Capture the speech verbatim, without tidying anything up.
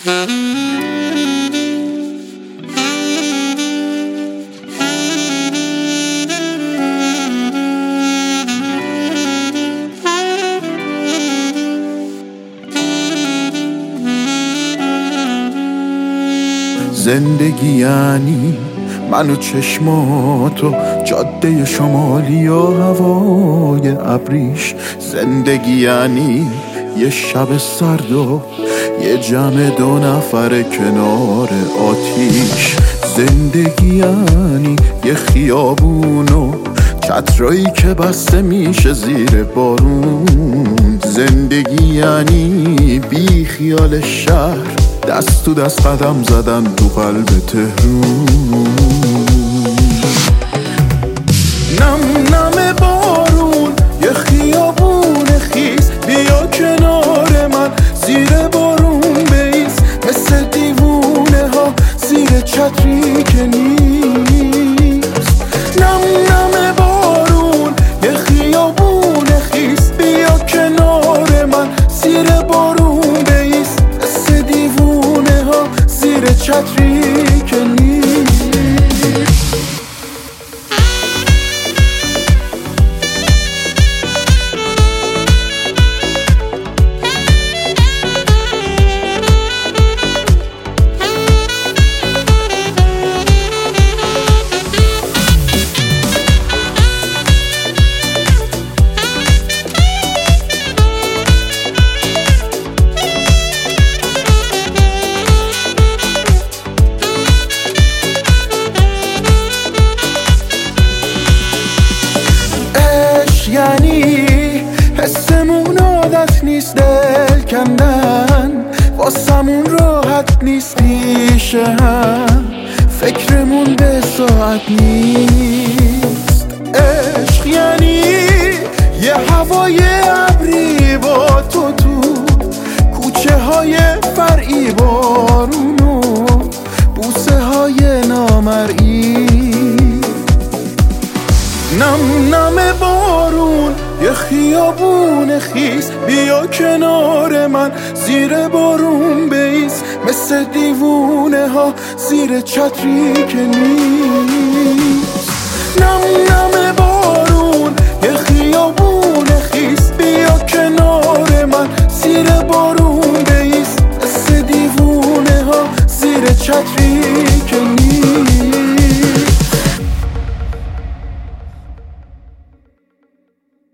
زندگی یعنی من و چشماتو، جاده شمالی و هوای ابریش. زندگی یعنی یه شب سرد و یه جمع دو نفر کنار آتیش. زندگی یعنی یه خیابون و چترایی که بسته میشه زیر بارون. زندگی یعنی بی خیال شهر، دست تو دست قدم زدن تو قلب تهرون. نم نم بارون یه خیابون خیس، بیا کنار من زیر بارون بیس. مثل دیوونه ها زیر چتری که نیست. نم نم بارون یه خیابون خیس، بیا کنار من زیر بارون بیس. مثل دیوونه ها زیر چتری که نیست. یعنی حسمون عادت نیست دل کندن، واسمون راحت نیست پیشه هم، فکرمون به ساعت نیست. عشق یعنی یه هوای ابری با تو تو کوچه های فرعی، بارون و بوسه های نامرئی. نم نم بارون یه خیابون خیس، بیا کنار من زیر بارون بیس. مثل دیوونه ها زیر چتری که نیست. نم نم بارون